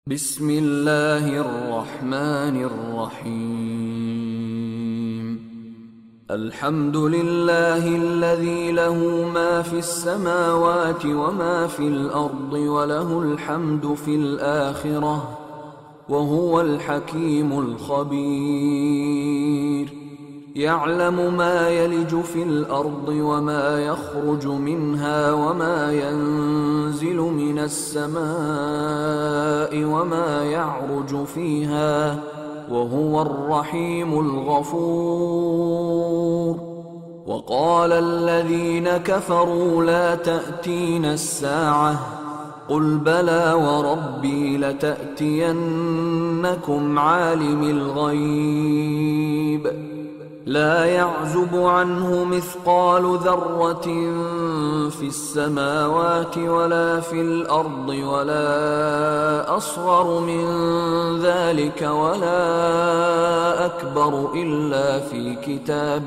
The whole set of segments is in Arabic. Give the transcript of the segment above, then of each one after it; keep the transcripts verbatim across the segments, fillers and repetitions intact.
بسم الله الرحمن الرحيم. الحمد لله الذي له ما في السماوات وما في الأرض وله الحمد في الآخرة وهو الحكيم الخبير. يعلم ما يلج في الأرض وما يخرج منها وما ينزل من السماء وما يعرج فيها وهو الرحيم الغفور. وقال الذين كفروا لا تأتينا الساعة قل بلى وربي لتأتينكم عالم الغيب لا يعزب عنه مثقال ذرة في السماوات ولا في الأرض ولا أصغر من ذلك ولا أكبر إلا في كتاب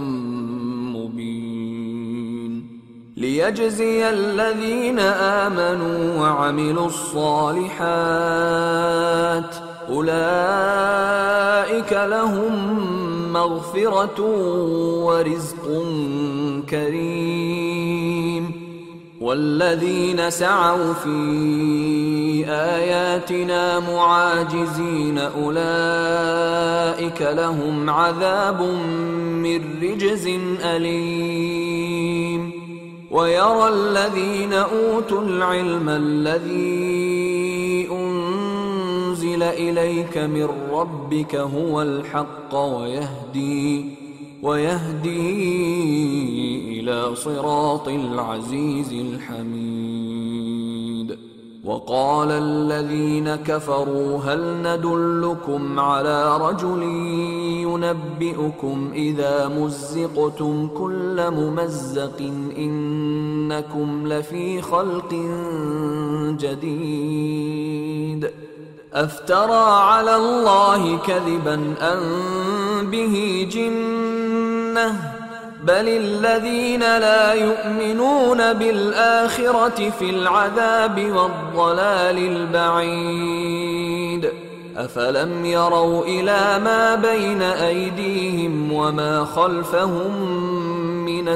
مبين ليجزي الذين آمنوا وعملوا الصالحات أولئك لهم مغفرة ورزق كريم. والذين سعوا في آياتنا معاجزين أولئك لهم عذاب من رجز أليم. ويرى الذين أوتوا العلم الذي أنزل إليك من ربك هو الحق ويهدي ويهدي إلى صراط العزيز الحميد. وقال الذين كفروا هل ندلكم على رجل ينبئكم إذا مزقتم كل ممزق إنكم لفي خلق جديد أفترى على الله كذبا أم به جنة بل الذين لا يؤمنون بالآخرة في العذاب والضلال البعيد. أفلم يروا إلى ما بين أيديهم وما خلفهم من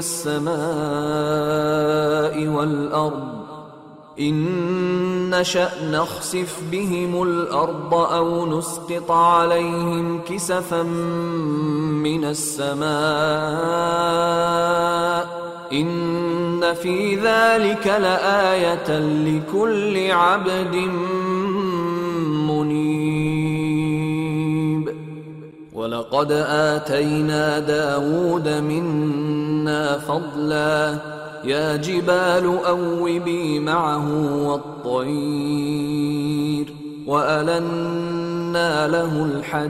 السماء والأرض إن نشأ نخسف بهم الأرض أو نسقط عليهم كسفا من السماء إن في ذلك لآية لكل عبد منيب. ولقد آتينا داود منا فضلا يا جبال أوبي معه والطير وألنا له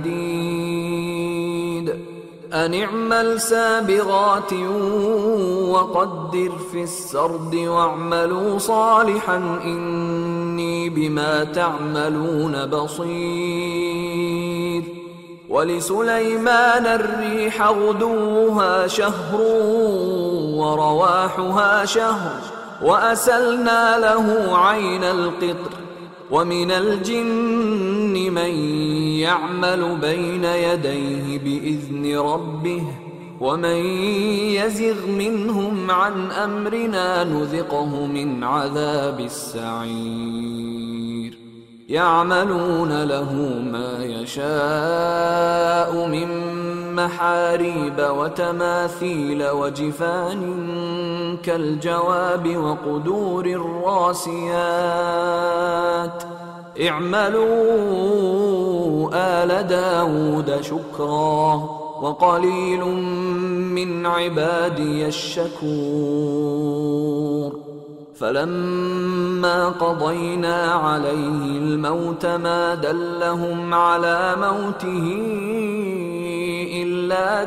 الحديد أن اعمل سابغات وقدر في السرد واعملوا صالحا إني بما تعملون بصير. ولسليمان الريح غدوها شهر ورواحها شهر وأسلنا له عين القطر ومن الجن من يعمل بين يديه بإذن ربه ومن يزغ منهم عن أمرنا نذقه من عذاب السعير. يعملون له ما يشاء من محاريب وتماثيل وجفان كالجواب وقدور الراسيات اعملوا آل داود شكرا وقليل من عبادي الشكور. فلما قضينا عليه الموت ما دلهم على موته إلا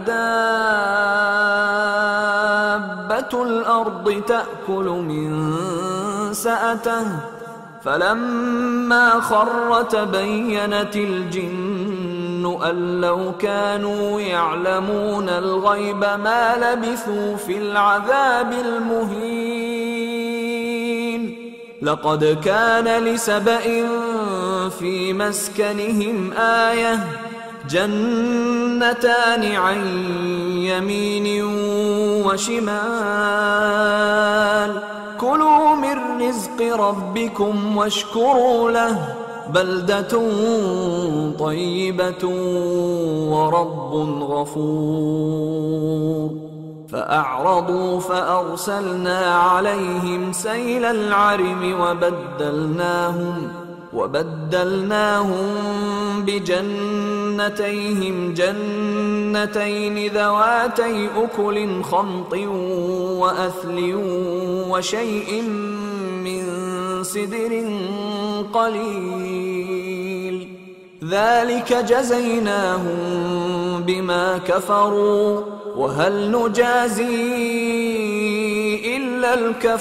دابة الأرض تأكل من سأته فلما خر تبينت الجن أن لو كانوا يعلمون الغيب ما لبثوا في العذاب المهين. لقد كان لسبإ في مسكنهم آية جنتان عن يمين وشمال كلوا من رزق ربكم واشكروا له بلدة طيبة ورب غفور فأعرضوا فأرسلنا عليهم سيل العرم وبدلناهم وبدلناهم بجنتيهم جنتين ذواتي أكل خمط وأثل وشيء من سدر قليل ذلك جزيناهم بما كفروا وهل نجازي إلا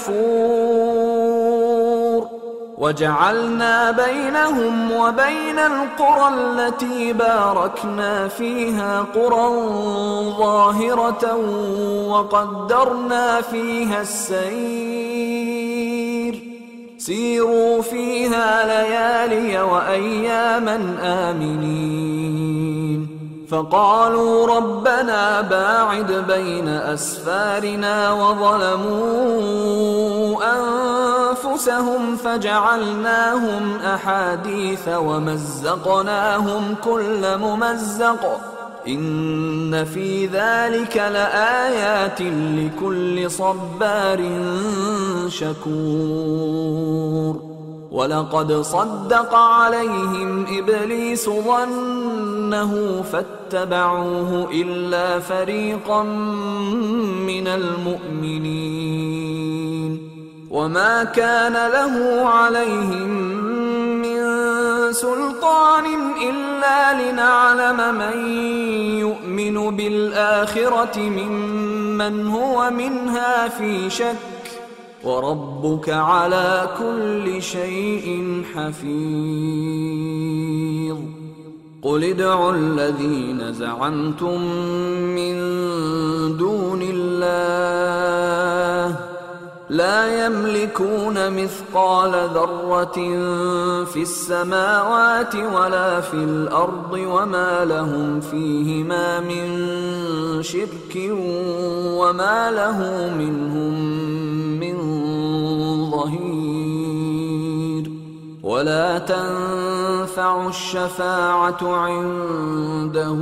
الكفور وجعلنا بينهم وبين القرى التي باركنا فيها قرى ظاهرة وقدرنا فيها السير سيروا فيها ليالي وأياما آمنين فقالوا ربنا باعد بين أسفارنا وظلموا أنفسهم فجعلناهم أحاديث ومزقناهم كل ممزق إن في ذلك لآيات لكل صبار شكور ولقد صدق عليهم إبليس ظنه فاتبعوه إلا فريقا من المؤمنين وما كان له عليهم من سلطان إلا لنعلم من يؤمن بالآخرة ممن هو منها في شك وربك على كل شيء حفيظ قل ادعوا الذين زعمتم من دون الله لا يملكون مثقال ذرة في السماوات ولا في الأرض وما لهم فيهما من شرك وما له منهم من ظهير ولا تنفع الشفاعة عنده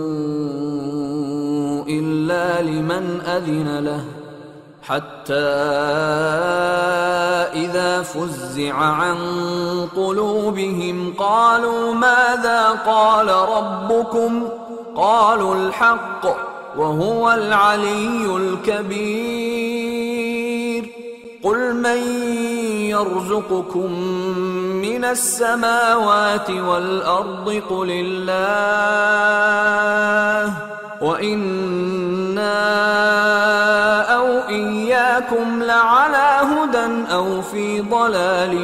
إلا لمن أذن له حتى إذا فزع عن قلوبهم قالوا ماذا قال ربكم قالوا الحق وهو العلي الكبير قل من يرزقكم من السماوات والأرض قل الله وإنا أو إياكم لعلى هدى أو في ضلال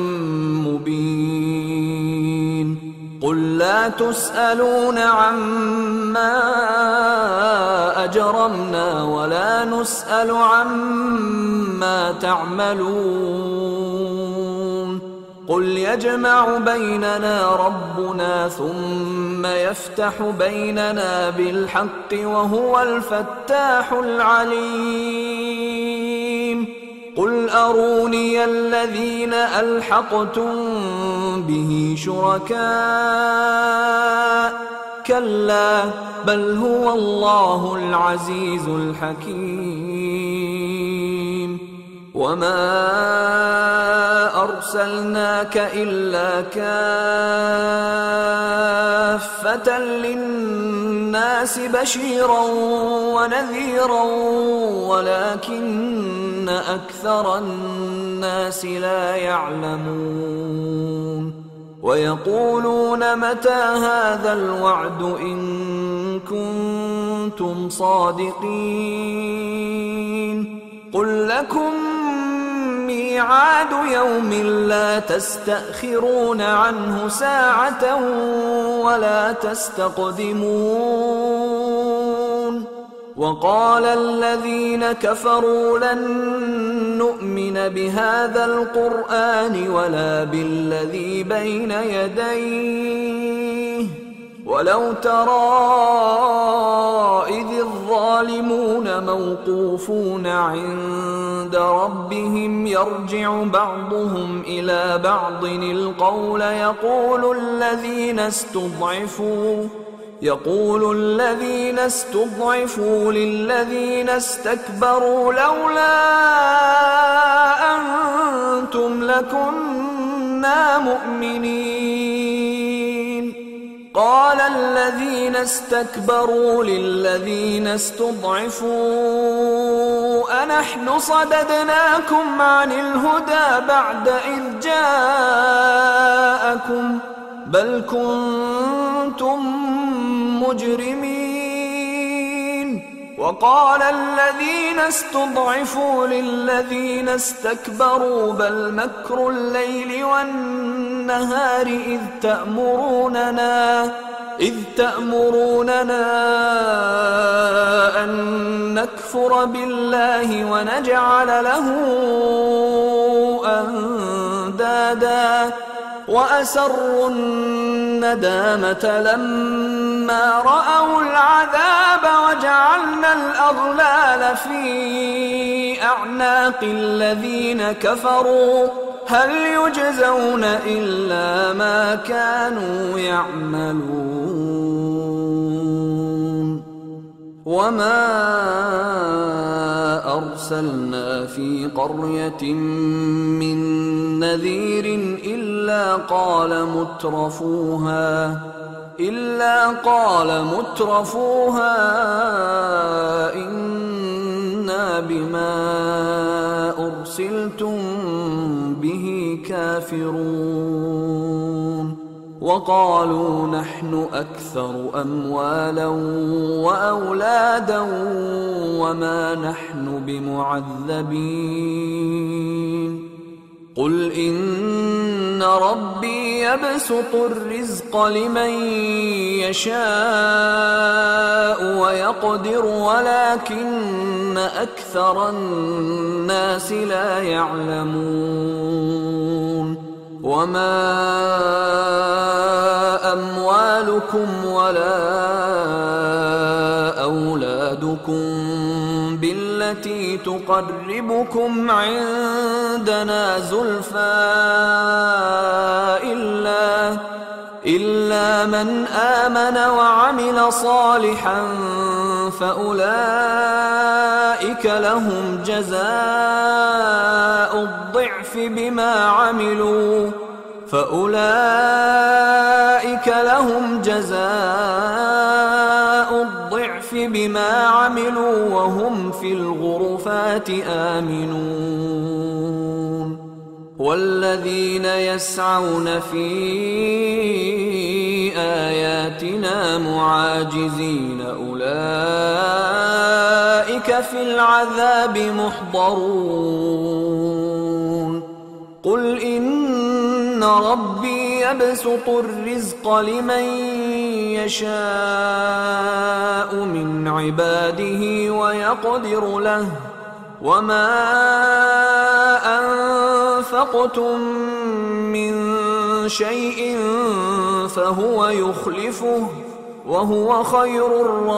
مبين قل لا تسألون عما أجرمنا ولا نسأل عما تعملون قل يجمع بيننا ربنا ثم يفتح بيننا بالحق وهو الفتاح العليم قل أروني الذين ألحقتم به شركاء كلا بل هو الله العزيز الحكيم وما أرسلناك إلا كافة للناس بشيرا ونذيرا ولكن أكثر الناس لا يعلمون ويقولون متى هذا الوعد إن كنتم صادقين قل لكم ميعاد يوم لا تستأخرون عنه ساعة ولا تستقدمون وقال الذين كفروا لن نؤمن بهذا القرآن ولا بالذي بين يديه ولو ترى إذ الظالمون موقوفون عند ربهم يرجع بعضهم إلى بعض القول يقول الذين استضعفوا يقول الذين استضعفوا للذين استكبروا لولا أنتم لكنا مؤمنين قال الذين استكبروا للذين استضعفوا أنحن صددناكم عن الهدى بعد إذ جاءكم بل كنتم مجرمين وقال الذين استضعفوا للذين استكبروا بل مكر الليل والنهار إذ تأمروننا إذ تأمروننا أن نكفر بالله ونجعل له أندادا وأسروا الندامة لما رأوا العذاب وجعلنا الأغلال في أعناق الذين كفروا هل يجزون إلا ما كانوا يعملون وما أرسلنا في قرية من نذير إلا قال مترفوها إلا قال مترفوها إنا بما أرسلتم به كافرون وقالوا نحن أكثر أموالا وأولادا وما نحن بمعذبين قل إن ربي يبسط الرزق لمن يشاء ويقدر ولكن أكثر الناس لا يعلمون وما أموالكم ولا أولادكم بالتي تقربكم عندنا زلفى إلا إلا من آمن وعمل صالحا فأولئك لهم جزاء الضعف بما عملوا فأولئك لهم جزاء الضعف بما عملوا وهم في الغرفات آمنون والذين يسعون في آياتنا معاجزين أولئك في العذاب محضرون قل إن ربي يبسط الرزق لمن يشاء من عباده ويقدر له وما أنفقتم من شيء فهو يخلفه وهو خير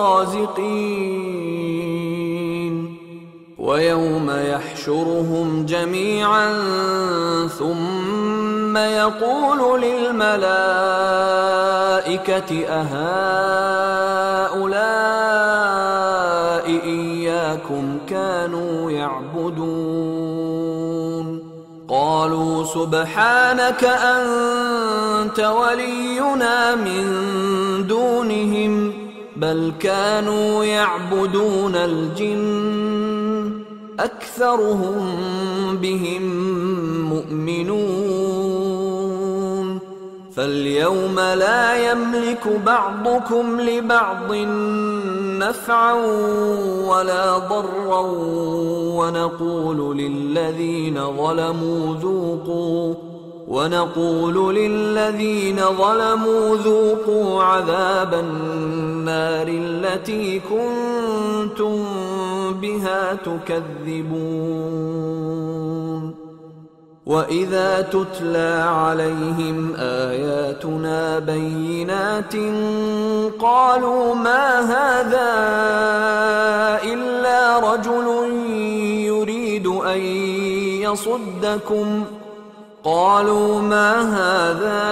الرازقين ويوم يحشرهم جميعا ثم يقول للملائكة أهؤلاء إياكم كانوا يعبدون قالوا سبحانك أنت ولينا من دونهم بل كانوا يعبدون الجن أكثرهم بهم مؤمنون فاليوم لا يملك بعضكم لبعض نفعا ولا ضرا ونقول للذين ظلموا ذوقوا ونقول للذين ظلموا ذوقوا عذاب النار التي كنتم كنتم بها تكذبون وإذا تتلى عليهم آياتنا بينات قالوا ما هذا إلا رجل يريد أن يصدكم قالوا ما هذا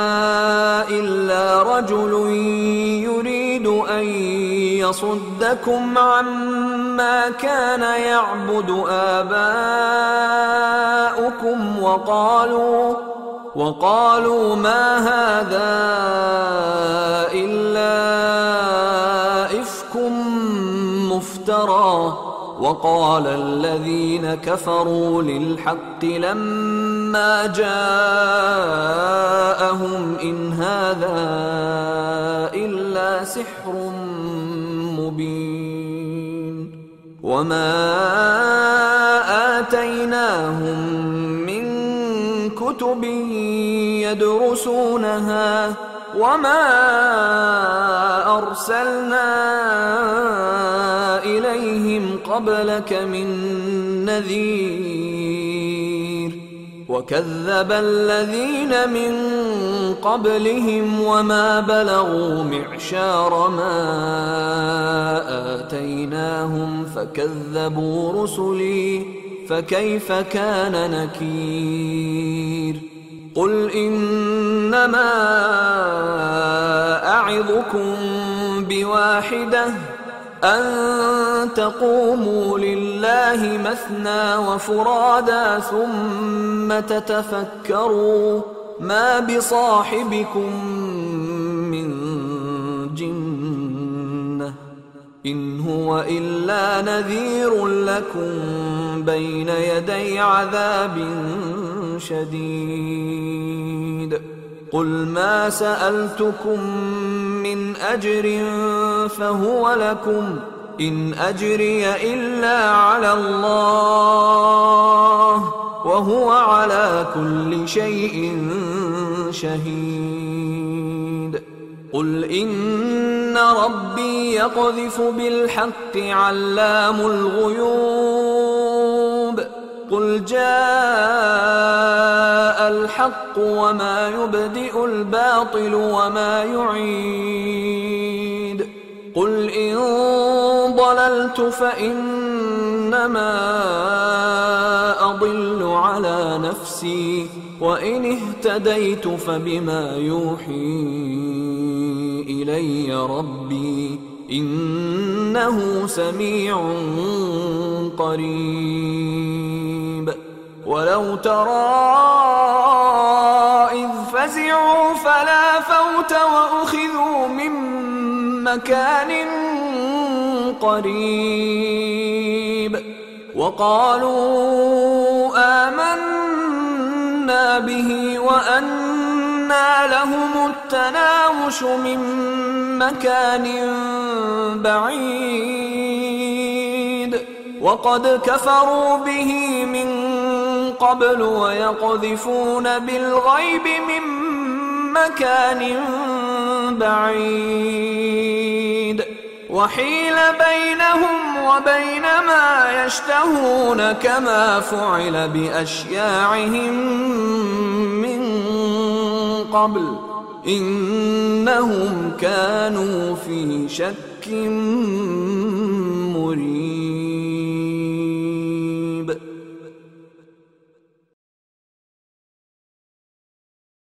إلا رجل يريد أن يصدكم عما كان يعبد آباؤكم وقالوا وقالوا ما هذا إلا إفك مفترى وقال الذين كفروا للحق لما جاءهم إن هذا إلا سحر مبين وما آتيناهم من كتب يدرسونها وما أرسلنا إليهم قبلك من نذير وكذب الذين من قبلهم وما بلغوا معشار ما آتيناهم فكذبوا رسلي فكيف كان نكير قل إنما أعظكم بواحدة أن تقوموا لله مثنى وفرادا ثم تتفكروا ما بصاحبكم من جنة إن هو إلا نذير لكم بين يدي عذاب شديد قل ما سألتكم من أجر فهو لكم إن أجري إلا على الله وهو على كل شيء شهيد قل إن ربي يقذف بالحق علام الغيوب قل جاء الحق وما يبدئ الباطل وما يعيد قل إن ضللت فإنما أضل على نفسي وإن اهتديت فبما يوحي إلي ربي إنه سميع قريب ولو ترى إذ فزعوا فلا فوت وأخذوا من مكان قريب وقالوا آمنا به وأنى لهم التناوش من مكان بعيد وقد كفروا به من قبل ويقذفون بالغيب من مكان بعيد وحيل بينهم وبين ما يشتهون كما فعل بأشياعهم من قبل إنهم كانوا في شك مريب